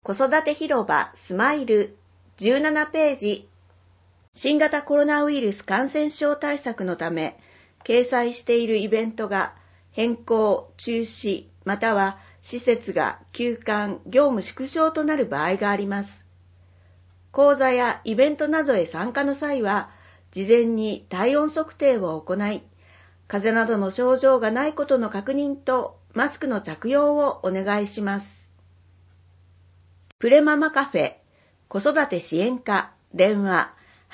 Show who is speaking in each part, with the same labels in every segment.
Speaker 1: 子育て広場スマイル17ページ。新型コロナウイルス感染症対策のため掲載しているイベントが変更、中止、または施設が休館、業務縮小となる場合があります。講座やイベントなどへ参加の際は、事前に体温測定を行い、風邪などの症状がないことの確認とマスクの着用をお願いします。プレママカフェ、子育て支援課、電話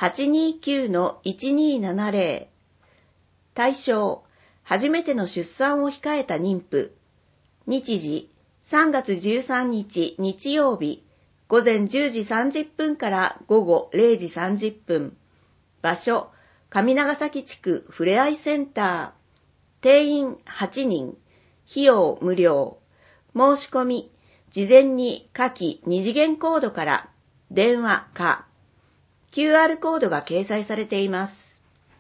Speaker 1: 829-1270。対象、初めての出産を控えた妊婦。日時、3月13日日曜日、午前10時30分から午後0時30分。場所、上長崎地区ふれあいセンター。定員8人。費用無料。申し込み、事前に下記2次元コードから電話か QR コードが掲載されています。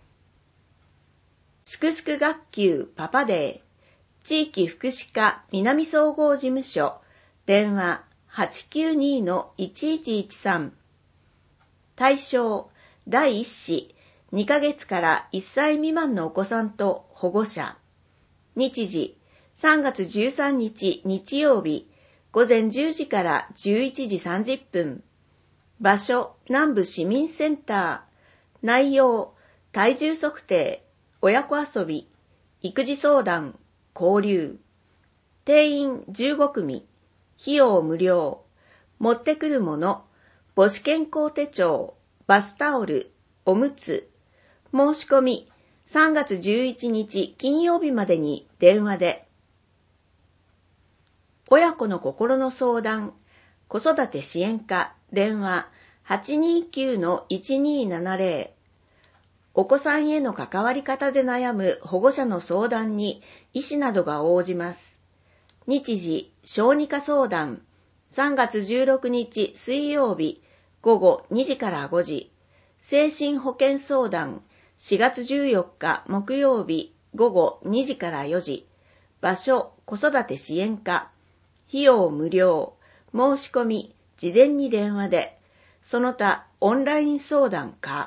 Speaker 1: すくすく学級パパデー。地域福祉課南総合事務所。電話 892-1113。対象、第1子、2ヶ月から1歳未満のお子さんと保護者。日時、3月13日日曜日、午前10時から11時30分。場所、南部市民センター。内容、体重測定、親子遊び、育児相談、交流。定員15組。費用無料。持ってくるもの、母子健康手帳、バスタオル、おむつ。申し込み、3月11日金曜日までに電話で。親子の心の相談、子育て支援課、電話 829-1270。お子さんへの関わり方で悩む保護者の相談に医師などが応じます。日時、小児科相談、3月16日水曜日、午後2時から5時。精神保健相談、4月14日木曜日、午後2時から4時。場所、子育て支援課。費用無料。申し込み、事前に電話で。その他、オンライン相談か。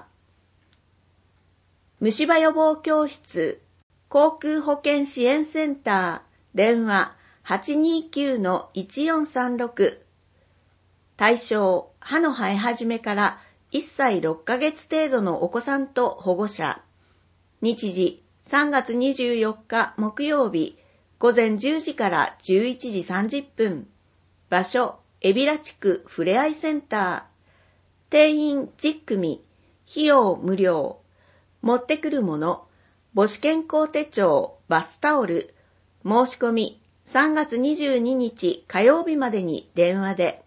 Speaker 1: 虫歯予防教室、航空保険支援センター。電話 829-1436。対象、歯の生え始めから1歳6ヶ月程度のお子さんと保護者。日時、3月24日木曜日、午前10時から11時30分。場所、海老名地区ふれあいセンター。定員10組。費用無料。持ってくるもの、母子健康手帳、バスタオル。申し込み、3月22日火曜日までに電話で。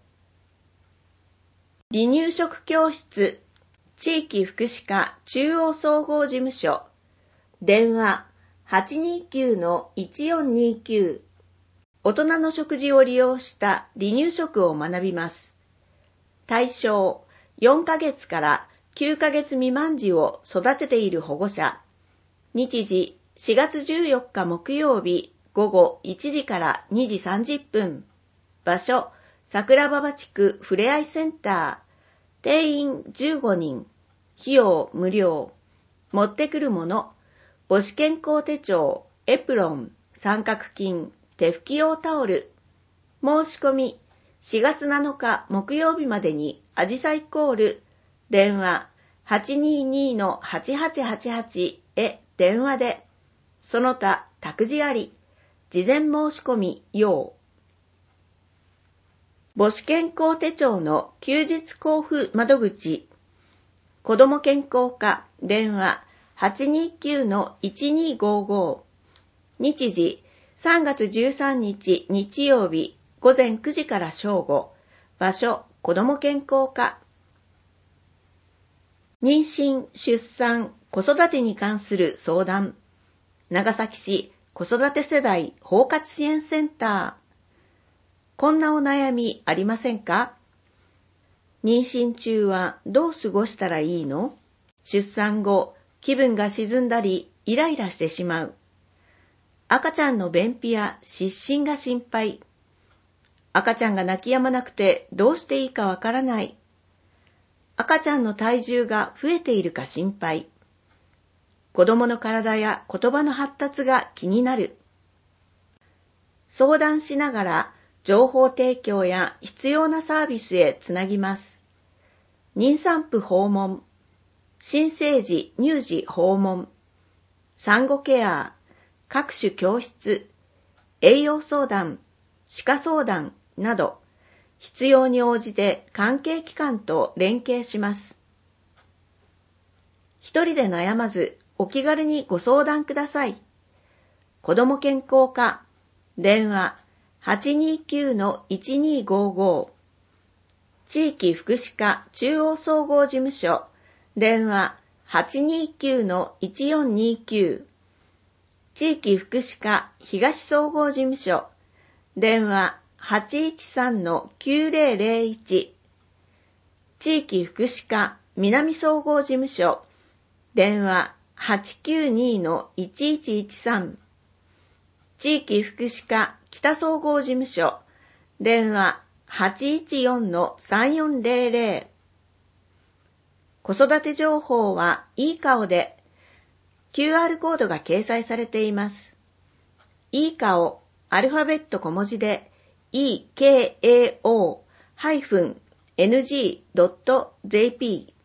Speaker 1: 離乳食教室、地域福祉課中央総合事務所。電話 829-1429。大人の食事を利用した離乳食を学びます。対象、4ヶ月から9ヶ月未満児を育てている保護者。日時、4月14日木曜日、午後1時から2時30分。場所、桜馬場地区ふれあいセンター。定員15人。費用無料。持ってくるもの、母子健康手帳、エプロン、三角巾、手拭き用タオル。申し込み、4月7日木曜日までにあじさいコール。電話 822-8888 へ電話で。その他託児あり。事前申し込み要。母子健康手帳の休日交付窓口。子ども健康課電話 829-1255。日時、3月13日日曜日、午前9時から正午。場所、子ども健康課。妊娠、出産、子育てに関する相談。長崎市子育て世代包括支援センター。こんなお悩みありませんか？妊娠中はどう過ごしたらいいの？出産後、気分が沈んだり、イライラしてしまう。赤ちゃんの便秘や失神が心配。 赤ちゃんが泣き止まなくてどうしていいかわからない。赤ちゃんの体重が増えているか心配。子供の体や言葉の発達が気になる。相談しながら情報提供や必要なサービスへつなぎます。妊産婦訪問、新生児乳児訪問、産後ケア、各種教室、栄養相談、歯科相談など、必要に応じて関係機関と連携します。一人で悩まず、お気軽にご相談ください。子ども健康課、電話 829-1255、地域福祉課中央総合事務所、電話 829-1429、地域福祉課東総合事務所、電話 813-9001、地域福祉課南総合事務所、電話 892-1113、地域福祉課北総合事務所、電話 814-3400。子育て情報はいい顔で、QR コードが掲載されています。いい顔、アルファベット小文字で、ekao-ng.jp